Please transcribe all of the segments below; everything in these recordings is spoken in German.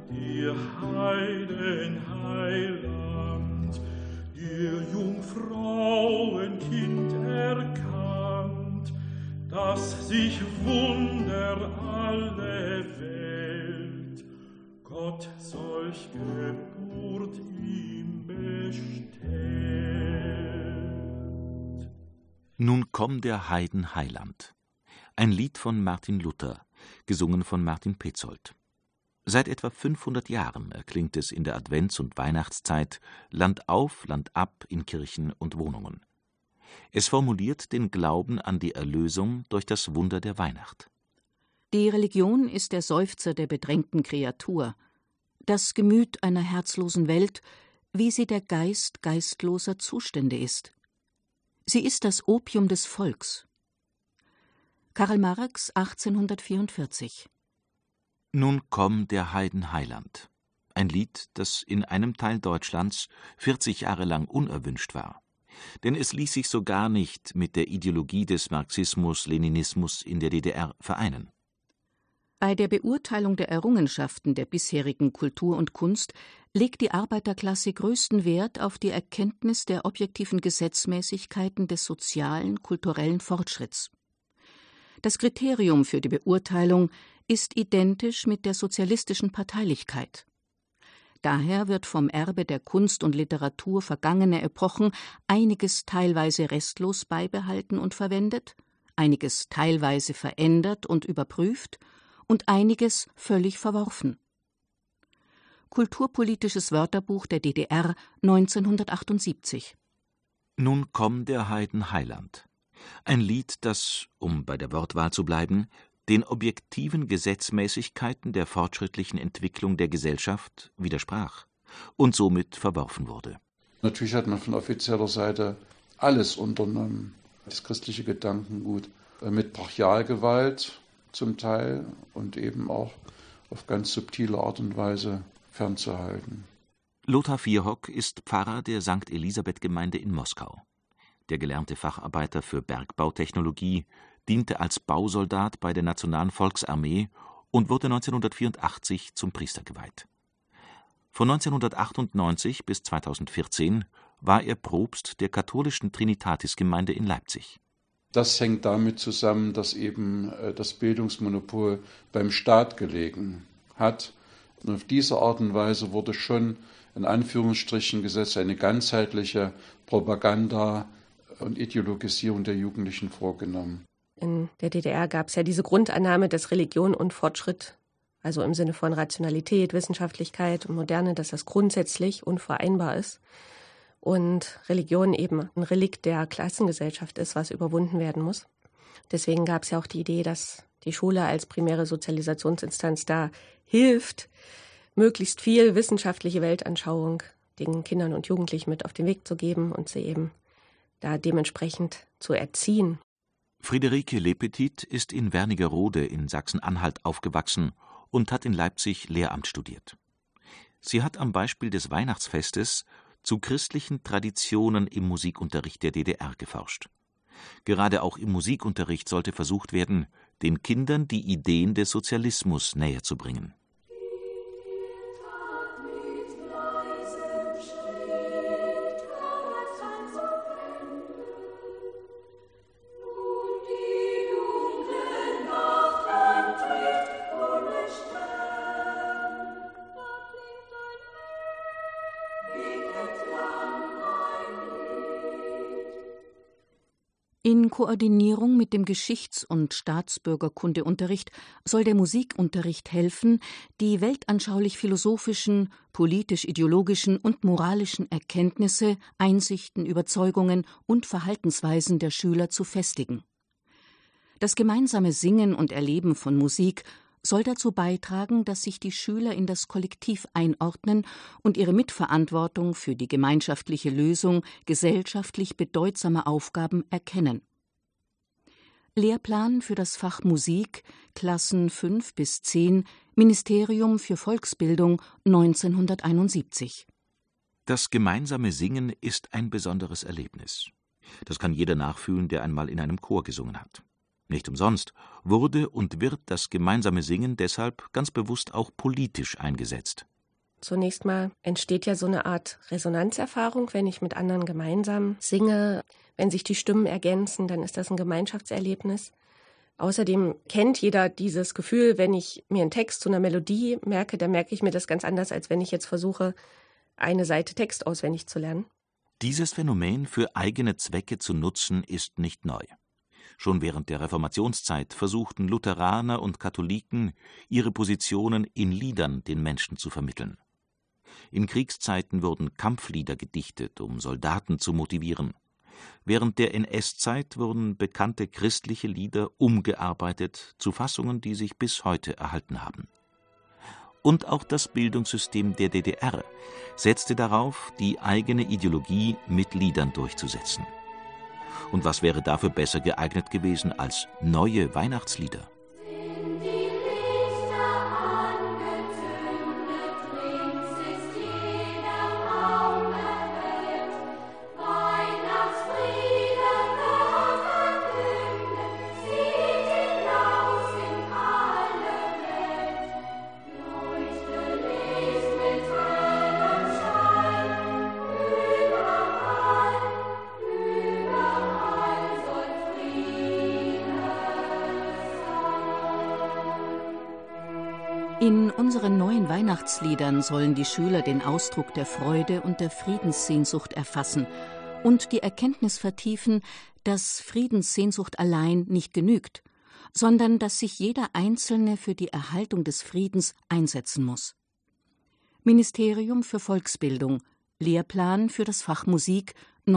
dir Heidenheiland, dir Jungfrauenkind erkannt, das sich wunder alle Welt, Gott solch Geburt ihm bestellt. Nun komm der Heiden Heiland. Ein Lied von Martin Luther, gesungen von Martin Petzold. Seit etwa 500 Jahren erklingt es in der Advents- und Weihnachtszeit Land auf, Land ab in Kirchen und Wohnungen. Es formuliert den Glauben an die Erlösung durch das Wunder der Weihnacht. Die Religion ist der Seufzer der bedrängten Kreatur, das Gemüt einer herzlosen Welt, wie sie der Geist geistloser Zustände ist. Sie ist das Opium des Volks. Karl Marx, 1844. Nun komm der Heiden Heiland. Ein Lied, das in einem Teil Deutschlands 40 Jahre lang unerwünscht war. Denn es ließ sich so gar nicht mit der Ideologie des Marxismus-Leninismus in der DDR vereinen. Bei der Beurteilung der Errungenschaften der bisherigen Kultur und Kunst legt die Arbeiterklasse größten Wert auf die Erkenntnis der objektiven Gesetzmäßigkeiten des sozialen, kulturellen Fortschritts. Das Kriterium für die Beurteilung ist identisch mit der sozialistischen Parteilichkeit. Daher wird vom Erbe der Kunst und Literatur vergangener Epochen einiges teilweise restlos beibehalten und verwendet, einiges teilweise verändert und überprüft und einiges völlig verworfen. Kulturpolitisches Wörterbuch der DDR 1978. Nun komm der Heiden Heiland. Ein Lied, das, um bei der Wortwahl zu bleiben, den objektiven Gesetzmäßigkeiten der fortschrittlichen Entwicklung der Gesellschaft widersprach und somit verworfen wurde. Natürlich hat man von offizieller Seite alles unternommen. Das christliche Gedankengut mit Brachialgewalt zum Teil und eben auch auf ganz subtile Art und Weise fernzuhalten. Lothar Vierhock ist Pfarrer der St. Elisabeth-Gemeinde in Moskau. Der gelernte Facharbeiter für Bergbautechnologie diente als Bausoldat bei der Nationalen Volksarmee und wurde 1984 zum Priester geweiht. Von 1998 bis 2014 war er Propst der katholischen Trinitatisgemeinde in Leipzig. Das hängt damit zusammen, dass eben das Bildungsmonopol beim Staat gelegen hat. Und auf diese Art und Weise wurde schon in Anführungsstrichen gesetzt eine ganzheitliche Propaganda und Ideologisierung der Jugendlichen vorgenommen. In der DDR gab es ja diese Grundannahme, dass Religion und Fortschritt, also im Sinne von Rationalität, Wissenschaftlichkeit und Moderne, dass das grundsätzlich unvereinbar ist. Und Religion eben ein Relikt der Klassengesellschaft ist, was überwunden werden muss. Deswegen gab es ja auch die Idee, dass die Schule als primäre Sozialisationsinstanz da hilft, möglichst viel wissenschaftliche Weltanschauung den Kindern und Jugendlichen mit auf den Weg zu geben und sie eben da dementsprechend zu erziehen. Friederike Lepetit ist in Wernigerode in Sachsen-Anhalt aufgewachsen und hat in Leipzig Lehramt studiert. Sie hat am Beispiel des Weihnachtsfestes zu christlichen Traditionen im Musikunterricht der DDR geforscht. Gerade auch im Musikunterricht sollte versucht werden, den Kindern die Ideen des Sozialismus näher zu bringen. In Koordinierung mit dem Geschichts- und Staatsbürgerkundeunterricht soll der Musikunterricht helfen, die weltanschaulich-philosophischen, politisch-ideologischen und moralischen Erkenntnisse, Einsichten, Überzeugungen und Verhaltensweisen der Schüler zu festigen. Das gemeinsame Singen und Erleben von Musik soll dazu beitragen, dass sich die Schüler in das Kollektiv einordnen und ihre Mitverantwortung für die gemeinschaftliche Lösung gesellschaftlich bedeutsamer Aufgaben erkennen. Lehrplan für das Fach Musik, Klassen 5 bis 10, Ministerium für Volksbildung 1971. Das gemeinsame Singen ist ein besonderes Erlebnis. Das kann jeder nachfühlen, der einmal in einem Chor gesungen hat. Nicht umsonst wurde und wird das gemeinsame Singen deshalb ganz bewusst auch politisch eingesetzt. Zunächst mal entsteht ja so eine Art Resonanzerfahrung, wenn ich mit anderen gemeinsam singe. Wenn sich die Stimmen ergänzen, dann ist das ein Gemeinschaftserlebnis. Außerdem kennt jeder dieses Gefühl, wenn ich mir einen Text zu einer Melodie merke, dann merke ich mir das ganz anders, als wenn ich jetzt versuche, eine Seite Text auswendig zu lernen. Dieses Phänomen für eigene Zwecke zu nutzen, ist nicht neu. Schon während der Reformationszeit versuchten Lutheraner und Katholiken, ihre Positionen in Liedern den Menschen zu vermitteln. In Kriegszeiten wurden Kampflieder gedichtet, um Soldaten zu motivieren. Während der NS-Zeit wurden bekannte christliche Lieder umgearbeitet zu Fassungen, die sich bis heute erhalten haben. Und auch das Bildungssystem der DDR setzte darauf, die eigene Ideologie mit Liedern durchzusetzen. Und was wäre dafür besser geeignet gewesen als neue Weihnachtslieder? In unseren neuen Weihnachtsliedern sollen die Schüler den Ausdruck der Freude und der Friedenssehnsucht erfassen und die Erkenntnis vertiefen, dass Friedenssehnsucht allein nicht genügt, sondern dass sich jeder Einzelne für die Erhaltung des Friedens einsetzen muss. Ministerium für Volksbildung, Lehrplan für das Fach Musik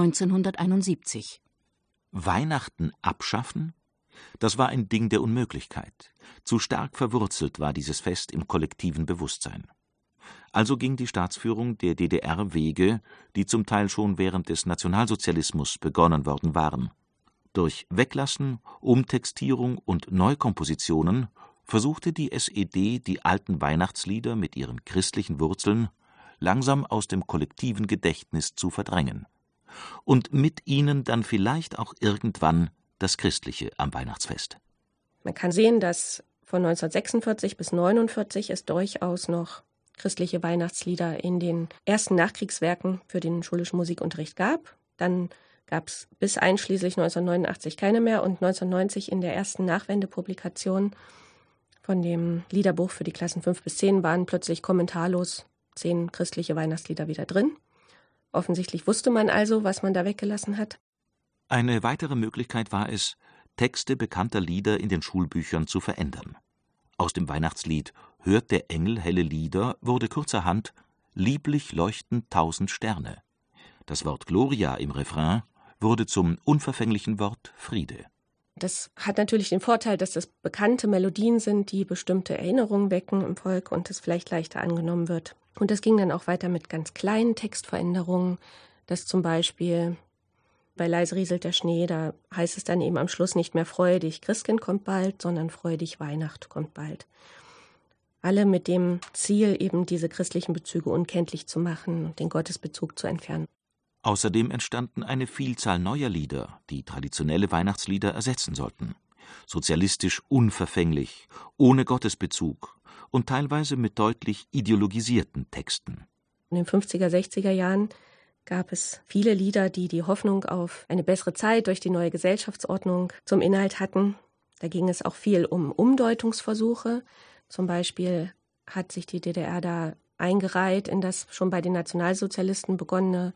1971. Weihnachten abschaffen? Das war ein Ding der Unmöglichkeit. Zu stark verwurzelt war dieses Fest im kollektiven Bewusstsein. Also ging die Staatsführung der DDR Wege, die zum Teil schon während des Nationalsozialismus begonnen worden waren. Durch Weglassen, Umtextierung und Neukompositionen versuchte die SED, die alten Weihnachtslieder mit ihren christlichen Wurzeln langsam aus dem kollektiven Gedächtnis zu verdrängen. Und mit ihnen dann vielleicht auch irgendwann das Christliche am Weihnachtsfest. Man kann sehen, dass von 1946 bis 1949 es durchaus noch christliche Weihnachtslieder in den ersten Nachkriegswerken für den schulischen Musikunterricht gab. Dann gab es bis einschließlich 1989 keine mehr und 1990 in der ersten Nachwendepublikation von dem Liederbuch für die Klassen 5 bis 10 waren plötzlich kommentarlos 10 christliche Weihnachtslieder wieder drin. Offensichtlich wusste man also, was man da weggelassen hat. Eine weitere Möglichkeit war es, Texte bekannter Lieder in den Schulbüchern zu verändern. Aus dem Weihnachtslied »Hört der Engel helle Lieder« wurde kurzerhand »Lieblich leuchten 1000 Sterne«. Das Wort Gloria im Refrain wurde zum unverfänglichen Wort Friede. Das hat natürlich den Vorteil, dass das bekannte Melodien sind, die bestimmte Erinnerungen wecken im Volk und es vielleicht leichter angenommen wird. Und das ging dann auch weiter mit ganz kleinen Textveränderungen, dass zum Beispiel bei »Leise rieselt der Schnee«, da heißt es dann eben am Schluss nicht mehr »Freudig Christkind kommt bald«, sondern »Freudig Weihnacht kommt bald«. Alle mit dem Ziel, eben diese christlichen Bezüge unkenntlich zu machen und den Gottesbezug zu entfernen. Außerdem entstanden eine Vielzahl neuer Lieder, die traditionelle Weihnachtslieder ersetzen sollten. Sozialistisch unverfänglich, ohne Gottesbezug und teilweise mit deutlich ideologisierten Texten. In den 50er, 60er Jahren gab es viele Lieder, die die Hoffnung auf eine bessere Zeit durch die neue Gesellschaftsordnung zum Inhalt hatten. Da ging es auch viel um Umdeutungsversuche. Zum Beispiel hat sich die DDR da eingereiht in das schon bei den Nationalsozialisten begonnene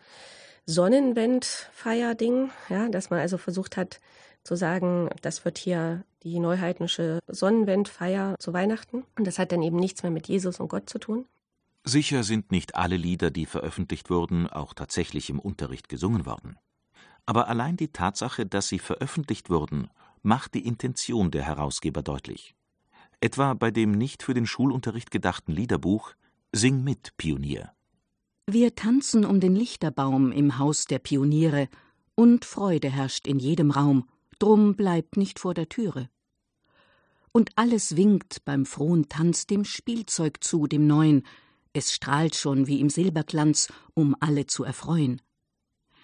Sonnenwendfeierding, ja, dass man also versucht hat zu sagen, das wird hier die neuheidnische Sonnenwendfeier zu Weihnachten. Und das hat dann eben nichts mehr mit Jesus und Gott zu tun. Sicher sind nicht alle Lieder, die veröffentlicht wurden, auch tatsächlich im Unterricht gesungen worden. Aber allein die Tatsache, dass sie veröffentlicht wurden, macht die Intention der Herausgeber deutlich. Etwa bei dem nicht für den Schulunterricht gedachten Liederbuch »Sing mit, Pionier«. Wir tanzen um den Lichterbaum im Haus der Pioniere, und Freude herrscht in jedem Raum, drum bleibt nicht vor der Türe. Und alles winkt beim frohen Tanz dem Spielzeug zu, dem Neuen, es strahlt schon wie im Silberglanz, um alle zu erfreuen.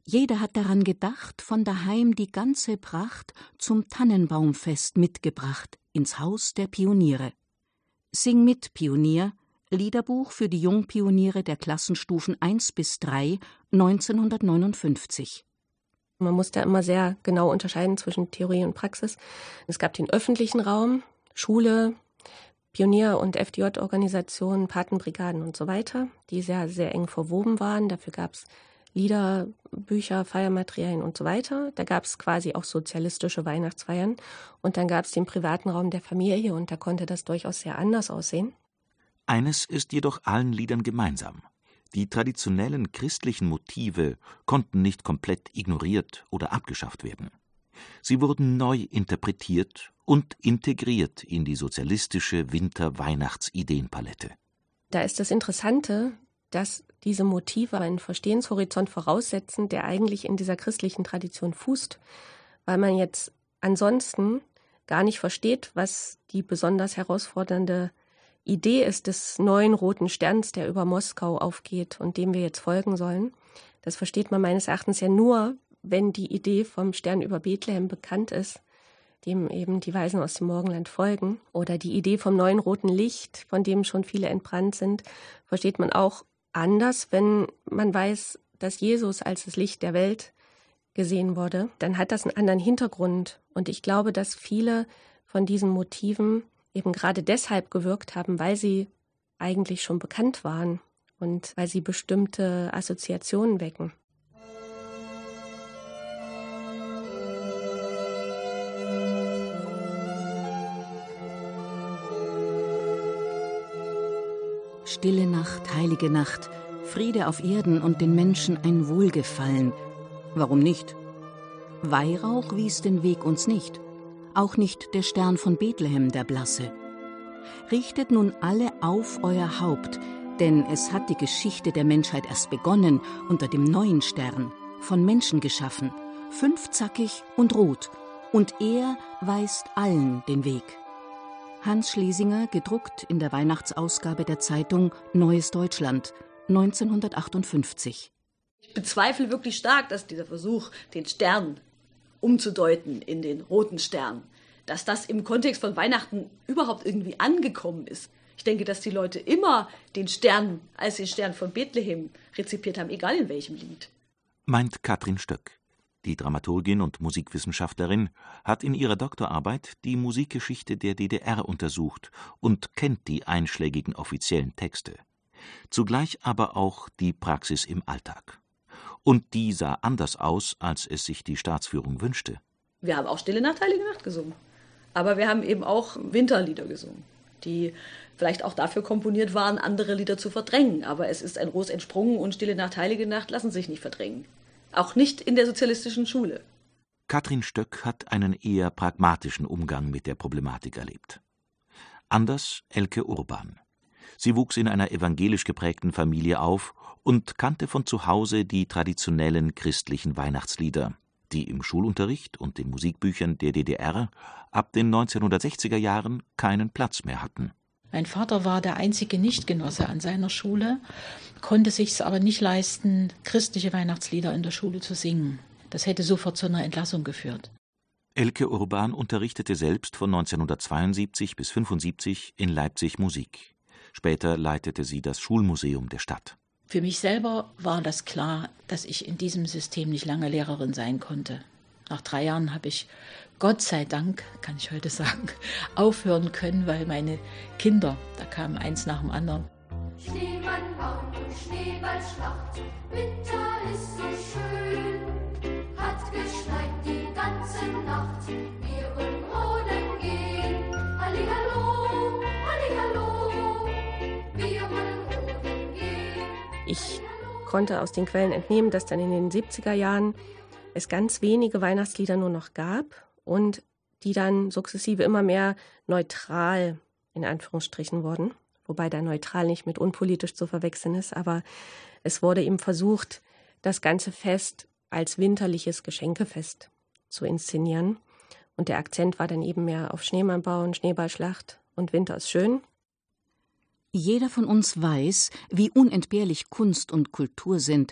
Jeder hat daran gedacht, von daheim die ganze Pracht zum Tannenbaumfest mitgebracht, ins Haus der Pioniere. Sing mit, Pionier, Liederbuch für die Jungpioniere der Klassenstufen 1 bis 3, 1959. Man musste immer sehr genau unterscheiden zwischen Theorie und Praxis. Es gab den öffentlichen Raum, Schule, Pionier- und FDJ-Organisationen, Patenbrigaden und so weiter, die sehr, sehr eng verwoben waren. Dafür gab es Lieder, Bücher, Feiermaterialien und so weiter. Da gab es quasi auch sozialistische Weihnachtsfeiern. Und dann gab es den privaten Raum der Familie und da konnte das durchaus sehr anders aussehen. Eines ist jedoch allen Liedern gemeinsam: Die traditionellen christlichen Motive konnten nicht komplett ignoriert oder abgeschafft werden. Sie wurden neu interpretiert und integriert in die sozialistische Winter-Weihnachts-Ideenpalette. Da ist das Interessante, dass diese Motive einen Verstehenshorizont voraussetzen, der eigentlich in dieser christlichen Tradition fußt, weil man jetzt ansonsten gar nicht versteht, was die besonders herausfordernde Idee ist des neuen roten Sterns, der über Moskau aufgeht und dem wir jetzt folgen sollen. Das versteht man meines Erachtens ja nur, wenn die Idee vom Stern über Bethlehem bekannt ist, dem eben die Weisen aus dem Morgenland folgen. Oder die Idee vom neuen roten Licht, von dem schon viele entbrannt sind, versteht man auch anders, wenn man weiß, dass Jesus als das Licht der Welt gesehen wurde. Dann hat das einen anderen Hintergrund. Und ich glaube, dass viele von diesen Motiven eben gerade deshalb gewirkt haben, weil sie eigentlich schon bekannt waren und weil sie bestimmte Assoziationen wecken. Stille Nacht, heilige Nacht, Friede auf Erden und den Menschen ein Wohlgefallen. Warum nicht? Weihrauch wies den Weg uns nicht, auch nicht der Stern von Bethlehem, der blasse. Richtet nun alle auf euer Haupt, denn es hat die Geschichte der Menschheit erst begonnen unter dem neuen Stern, von Menschen geschaffen, fünfzackig und rot, und er weist allen den Weg. Hans Schlesinger, gedruckt in der Weihnachtsausgabe der Zeitung Neues Deutschland, 1958. Ich bezweifle wirklich stark, dass dieser Versuch, den Stern umzudeuten in den roten Stern, dass das im Kontext von Weihnachten überhaupt irgendwie angekommen ist. Ich denke, dass die Leute immer den Stern als den Stern von Bethlehem rezipiert haben, egal in welchem Lied. Meint Katrin Stöck. Die Dramaturgin und Musikwissenschaftlerin hat in ihrer Doktorarbeit die Musikgeschichte der DDR untersucht und kennt die einschlägigen offiziellen Texte. Zugleich aber auch die Praxis im Alltag. Und die sah anders aus, als es sich die Staatsführung wünschte. Wir haben auch Stille Nacht, Heilige Nacht gesungen. Aber wir haben eben auch Winterlieder gesungen, die vielleicht auch dafür komponiert waren, andere Lieder zu verdrängen. Aber es ist ein Ros entsprungen und Stille Nacht, Heilige Nacht lassen sich nicht verdrängen. Auch nicht in der sozialistischen Schule. Katrin Stöck hat einen eher pragmatischen Umgang mit der Problematik erlebt. Anders Elke Urban. Sie wuchs in einer evangelisch geprägten Familie auf und kannte von zu Hause die traditionellen christlichen Weihnachtslieder, die im Schulunterricht und den Musikbüchern der DDR ab den 1960er Jahren keinen Platz mehr hatten. Mein Vater war der einzige Nichtgenosse an seiner Schule, konnte sich's aber nicht leisten, christliche Weihnachtslieder in der Schule zu singen. Das hätte sofort zu einer Entlassung geführt. Elke Urban unterrichtete selbst von 1972 bis 1975 in Leipzig Musik. Später leitete sie das Schulmuseum der Stadt. Für mich selber war das klar, dass ich in diesem System nicht lange Lehrerin sein konnte. Nach 3 Jahren habe ich, Gott sei Dank, kann ich heute sagen, aufhören können, weil meine Kinder, da kam eins nach dem anderen. Schneemannbaum und Schneeballschlacht, Winter ist so schön, hat geschneit die ganze Nacht, wir wollen rodeln gehen, Hallihallo, Hallihallo, wir wollen rodeln gehen. Ich konnte aus den Quellen entnehmen, dass dann in den 70er Jahren es ganz wenige Weihnachtslieder nur noch gab und die dann sukzessive immer mehr neutral in Anführungsstrichen wurden. Wobei da neutral nicht mit unpolitisch zu verwechseln ist, aber es wurde eben versucht, das ganze Fest als winterliches Geschenkefest zu inszenieren. Und der Akzent war dann eben mehr auf Schneemann bauen, Schneeballschlacht und Winter ist schön. Jeder von uns weiß, wie unentbehrlich Kunst und Kultur sind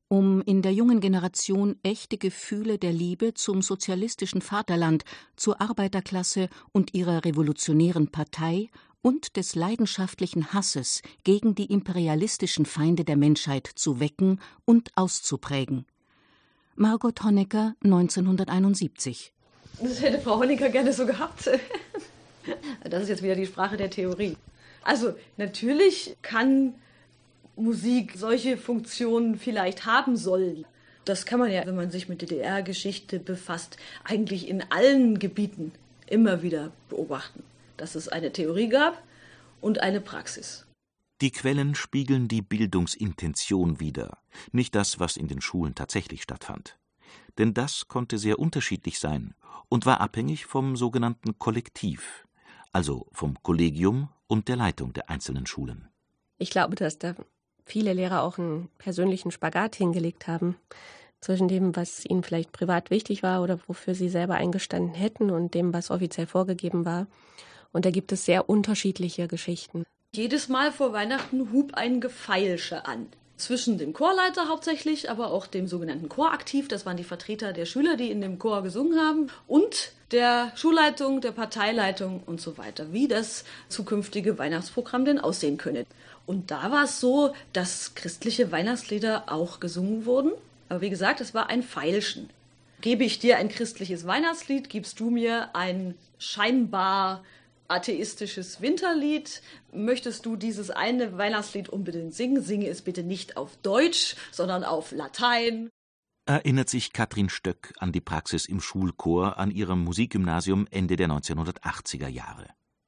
um in der jungen Generation echte Gefühle der Liebe zum sozialistischen Vaterland, zur Arbeiterklasse und ihrer revolutionären Partei und des leidenschaftlichen Hasses gegen die imperialistischen Feinde der Menschheit zu wecken und auszuprägen. Margot Honecker, 1971. Das hätte Frau Honecker gerne so gehabt. Das ist jetzt wieder die Sprache der Theorie. Also natürlich kann Musik solche Funktionen vielleicht haben sollen. Das kann man ja, wenn man sich mit DDR-Geschichte befasst, eigentlich in allen Gebieten immer wieder beobachten, dass es eine Theorie gab und eine Praxis. Die Quellen spiegeln die Bildungsintention wider, nicht das, was in den Schulen tatsächlich stattfand. Denn das konnte sehr unterschiedlich sein und war abhängig vom sogenannten Kollektiv, also vom Kollegium und der Leitung der einzelnen Schulen. Ich glaube, dass da viele Lehrer auch einen persönlichen Spagat hingelegt haben zwischen dem, was ihnen vielleicht privat wichtig war oder wofür sie selber eingestanden hätten und dem, was offiziell vorgegeben war. Und da gibt es sehr unterschiedliche Geschichten. Jedes Mal vor Weihnachten hub ein Gefeilsche an. Zwischen dem Chorleiter hauptsächlich, aber auch dem sogenannten Choraktiv, das waren die Vertreter der Schüler, die in dem Chor gesungen haben, und der Schulleitung, der Parteileitung und so weiter, wie das zukünftige Weihnachtsprogramm denn aussehen könne. Und da war es so, dass christliche Weihnachtslieder auch gesungen wurden. Aber wie gesagt, es war ein Feilschen. Gebe ich dir ein christliches Weihnachtslied, gibst du mir ein scheinbar atheistisches Winterlied. Möchtest du dieses eine Weihnachtslied unbedingt singen? Singe es bitte nicht auf Deutsch, sondern auf Latein. Erinnert sich Katrin Stöck an die Praxis im Schulchor an ihrem Musikgymnasium Ende der 1980er Jahre.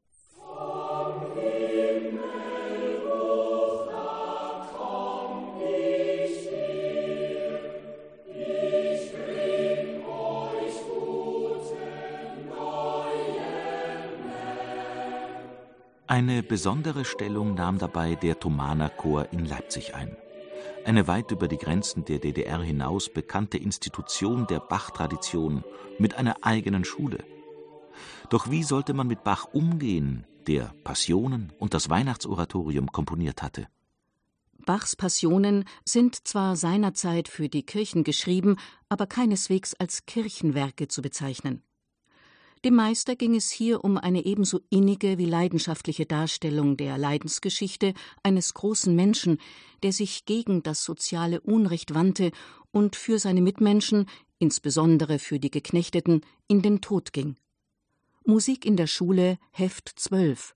Eine besondere Stellung nahm dabei der Thomaner Chor in Leipzig ein. Eine weit über die Grenzen der DDR hinaus bekannte Institution der Bach-Tradition mit einer eigenen Schule. Doch wie sollte man mit Bach umgehen, der Passionen und das Weihnachtsoratorium komponiert hatte? Bachs Passionen sind zwar seinerzeit für die Kirchen geschrieben, aber keineswegs als Kirchenwerke zu bezeichnen. Dem Meister ging es hier um eine ebenso innige wie leidenschaftliche Darstellung der Leidensgeschichte eines großen Menschen, der sich gegen das soziale Unrecht wandte und für seine Mitmenschen, insbesondere für die Geknechteten, in den Tod ging. Musik in der Schule, Heft 12,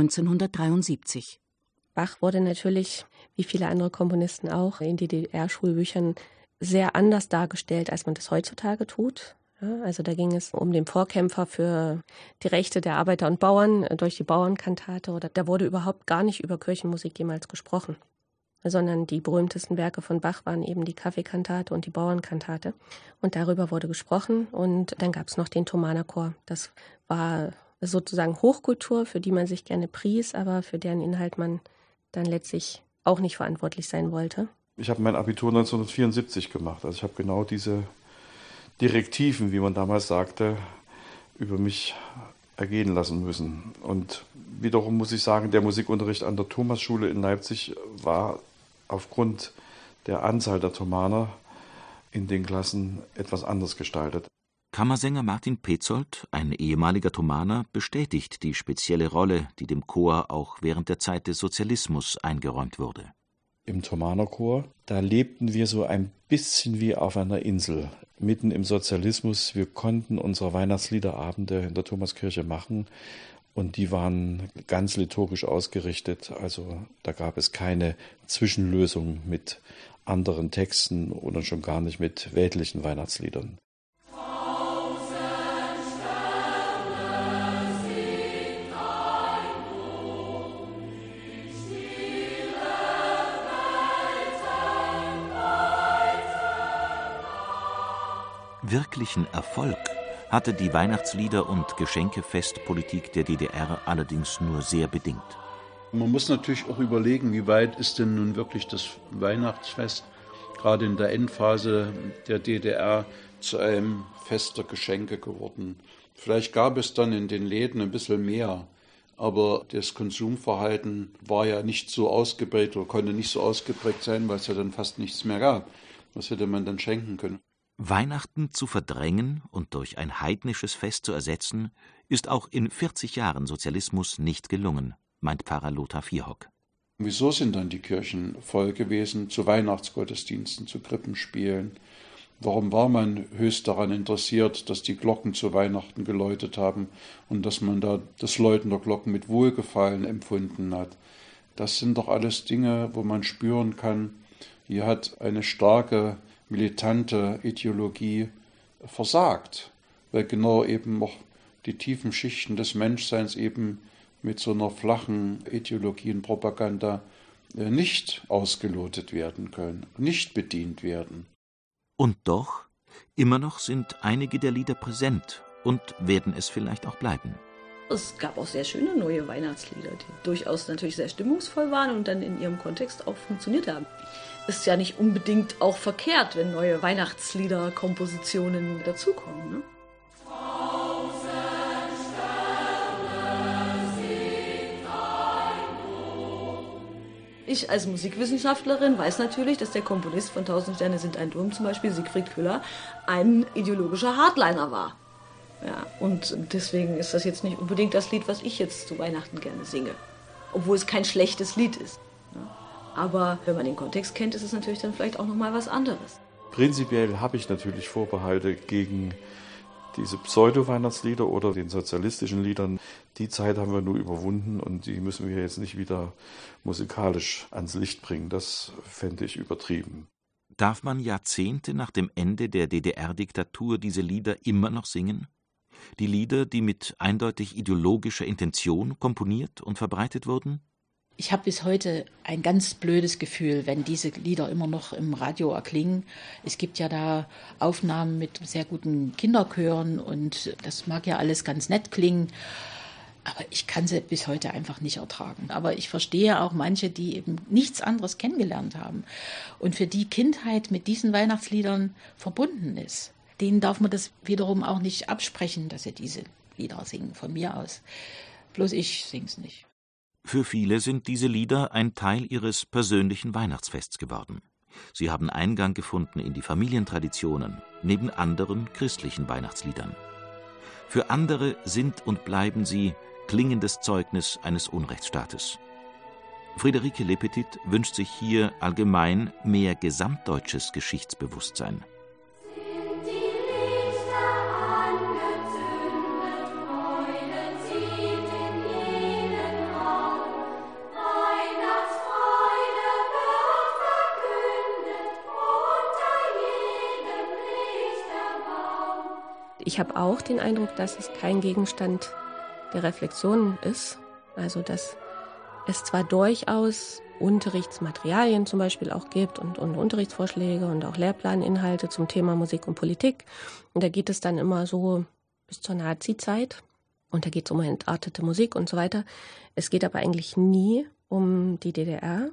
1973. Bach wurde natürlich, wie viele andere Komponisten auch, in DDR-Schulbüchern sehr anders dargestellt, als man das heutzutage tut. Also da ging es um den Vorkämpfer für die Rechte der Arbeiter und Bauern durch die Bauernkantate. Oder da wurde überhaupt gar nicht über Kirchenmusik jemals gesprochen, sondern die berühmtesten Werke von Bach waren eben die Kaffeekantate und die Bauernkantate. Und darüber wurde gesprochen. Und dann gab es noch den Thomaner Chor. Das war sozusagen Hochkultur, für die man sich gerne pries, aber für deren Inhalt man dann letztlich auch nicht verantwortlich sein wollte. Ich habe mein Abitur 1974 gemacht. Also ich habe genau diese Direktiven, wie man damals sagte, über mich ergehen lassen müssen. Und wiederum muss ich sagen, der Musikunterricht an der Thomasschule in Leipzig war aufgrund der Anzahl der Thomaner in den Klassen etwas anders gestaltet. Kammersänger Martin Petzold, ein ehemaliger Thomaner, bestätigt die spezielle Rolle, die dem Chor auch während der Zeit des Sozialismus eingeräumt wurde. Im Thomaner Chor, da lebten wir so ein bisschen wie auf einer Insel, mitten im Sozialismus. Wir konnten unsere Weihnachtsliederabende in der Thomaskirche machen und die waren ganz liturgisch ausgerichtet. Also da gab es keine Zwischenlösung mit anderen Texten oder schon gar nicht mit weltlichen Weihnachtsliedern. Wirklichen Erfolg hatte die Weihnachtslieder- und Geschenkefestpolitik der DDR allerdings nur sehr bedingt. Man muss natürlich auch überlegen, wie weit ist denn nun wirklich das Weihnachtsfest gerade in der Endphase der DDR zu einem Fest der Geschenke geworden. Vielleicht gab es dann in den Läden ein bisschen mehr, aber das Konsumverhalten war ja nicht so ausgeprägt oder konnte nicht so ausgeprägt sein, weil es ja dann fast nichts mehr gab. Was hätte man dann schenken können? Weihnachten zu verdrängen und durch ein heidnisches Fest zu ersetzen, ist auch in 40 Jahren Sozialismus nicht gelungen, meint Pfarrer Lothar Vierhock. Wieso sind dann die Kirchen voll gewesen zu Weihnachtsgottesdiensten, zu Krippenspielen? Warum war man höchst daran interessiert, dass die Glocken zu Weihnachten geläutet haben und dass man da das Läuten der Glocken mit Wohlgefallen empfunden hat? Das sind doch alles Dinge, wo man spüren kann, hier hat eine starke, militante Ideologie versagt, weil genau eben auch die tiefen Schichten des Menschseins eben mit so einer flachen Ideologie und Propaganda nicht ausgelotet werden können, nicht bedient werden. Und doch, immer noch sind einige der Lieder präsent und werden es vielleicht auch bleiben. Es gab auch sehr schöne neue Weihnachtslieder, die durchaus natürlich sehr stimmungsvoll waren und dann in ihrem Kontext auch funktioniert haben. Ist ja nicht unbedingt auch verkehrt, wenn neue Weihnachtslieder, Kompositionen dazukommen, ne? Ich als Musikwissenschaftlerin weiß natürlich, dass der Komponist von 1000 Sterne sind ein Turm, zum Beispiel Siegfried Köhler, ein ideologischer Hardliner war. Ja, und deswegen ist das jetzt nicht unbedingt das Lied, was ich jetzt zu Weihnachten gerne singe. Obwohl es kein schlechtes Lied ist. Ja. Aber wenn man den Kontext kennt, ist es natürlich dann vielleicht auch nochmal was anderes. Prinzipiell habe ich natürlich Vorbehalte gegen diese Pseudo-Weihnachtslieder oder den sozialistischen Liedern. Die Zeit haben wir nur überwunden und die müssen wir jetzt nicht wieder musikalisch ans Licht bringen. Das fände ich übertrieben. Darf man Jahrzehnte nach dem Ende der DDR-Diktatur diese Lieder immer noch singen? Die Lieder, die mit eindeutig ideologischer Intention komponiert und verbreitet wurden? Ich habe bis heute ein ganz blödes Gefühl, wenn diese Lieder immer noch im Radio erklingen. Es gibt ja da Aufnahmen mit sehr guten Kinderchören und das mag ja alles ganz nett klingen. Aber ich kann sie bis heute einfach nicht ertragen. Aber ich verstehe auch manche, die eben nichts anderes kennengelernt haben und für die Kindheit mit diesen Weihnachtsliedern verbunden ist. Denen darf man das wiederum auch nicht absprechen, dass sie diese Lieder singen, von mir aus. Bloß ich sing's nicht. Für viele sind diese Lieder ein Teil ihres persönlichen Weihnachtsfests geworden. Sie haben Eingang gefunden in die Familientraditionen, neben anderen christlichen Weihnachtsliedern. Für andere sind und bleiben sie klingendes Zeugnis eines Unrechtsstaates. Friederike Lepetit wünscht sich hier allgemein mehr gesamtdeutsches Geschichtsbewusstsein. Ich habe auch den Eindruck, dass es kein Gegenstand der Reflexion ist. Also dass es zwar durchaus Unterrichtsmaterialien zum Beispiel auch gibt und Unterrichtsvorschläge und auch Lehrplaninhalte zum Thema Musik und Politik. Und da geht es dann immer so bis zur Nazi-Zeit. Und da geht es um entartete Musik und so weiter. Es geht aber eigentlich nie um die DDR,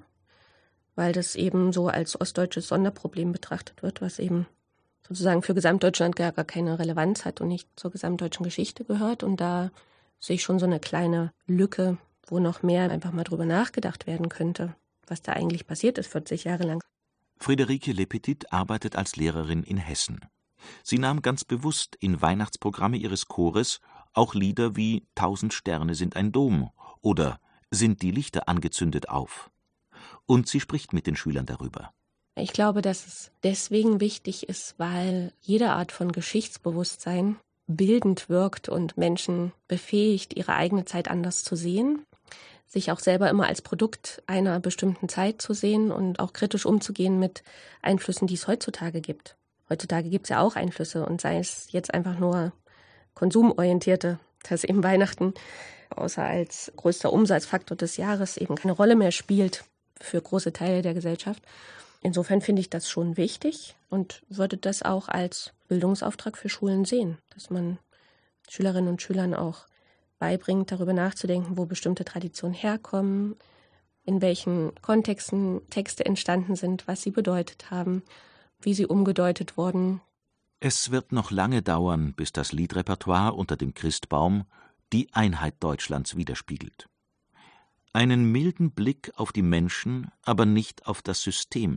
weil das eben so als ostdeutsches Sonderproblem betrachtet wird, was eben sozusagen für Gesamtdeutschland gar keine Relevanz hat und nicht zur gesamtdeutschen Geschichte gehört. Und da sehe ich schon so eine kleine Lücke, wo noch mehr einfach mal drüber nachgedacht werden könnte, was da eigentlich passiert ist 40 Jahre lang. Friederike Lepetit arbeitet als Lehrerin in Hessen. Sie nahm ganz bewusst in Weihnachtsprogramme ihres Chores auch Lieder wie 1000 Sterne sind ein Dom oder Sind die Lichter angezündet auf. Und sie spricht mit den Schülern darüber. Ich glaube, dass es deswegen wichtig ist, weil jede Art von Geschichtsbewusstsein bildend wirkt und Menschen befähigt, ihre eigene Zeit anders zu sehen, sich auch selber immer als Produkt einer bestimmten Zeit zu sehen und auch kritisch umzugehen mit Einflüssen, die es heutzutage gibt. Heutzutage gibt es ja auch Einflüsse und sei es jetzt einfach nur konsumorientierte, dass eben Weihnachten außer als größter Umsatzfaktor des Jahres eben keine Rolle mehr spielt für große Teile der Gesellschaft. Insofern finde ich das schon wichtig und würde das auch als Bildungsauftrag für Schulen sehen, dass man Schülerinnen und Schülern auch beibringt, darüber nachzudenken, wo bestimmte Traditionen herkommen, in welchen Kontexten Texte entstanden sind, was sie bedeutet haben, wie sie umgedeutet wurden. Es wird noch lange dauern, bis das Liedrepertoire unter dem Christbaum die Einheit Deutschlands widerspiegelt. Einen milden Blick auf die Menschen, aber nicht auf das System.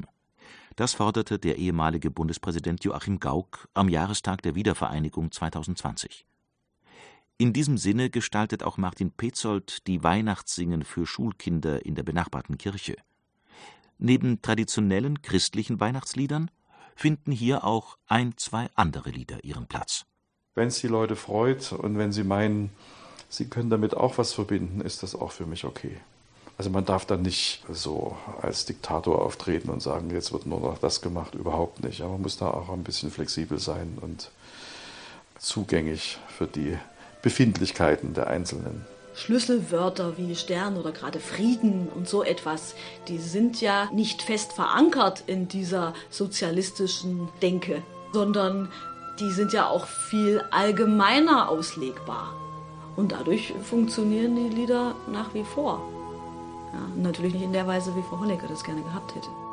Das forderte der ehemalige Bundespräsident Joachim Gauck am Jahrestag der Wiedervereinigung 2020. In diesem Sinne gestaltet auch Martin Petzold die Weihnachtssingen für Schulkinder in der benachbarten Kirche. Neben traditionellen christlichen Weihnachtsliedern finden hier auch 1, 2 andere Lieder ihren Platz. Wenn es die Leute freut und wenn sie meinen, sie können damit auch was verbinden, ist das auch für mich okay. Also man darf dann nicht so als Diktator auftreten und sagen, jetzt wird nur noch das gemacht, überhaupt nicht. Aber man muss da auch ein bisschen flexibel sein und zugänglich für die Befindlichkeiten der Einzelnen. Schlüsselwörter wie Stern oder gerade Frieden und so etwas, die sind ja nicht fest verankert in dieser sozialistischen Denke, sondern die sind ja auch viel allgemeiner auslegbar. Und dadurch funktionieren die Lieder nach wie vor. Ja, natürlich nicht in der Weise, wie Frau Honecker das gerne gehabt hätte.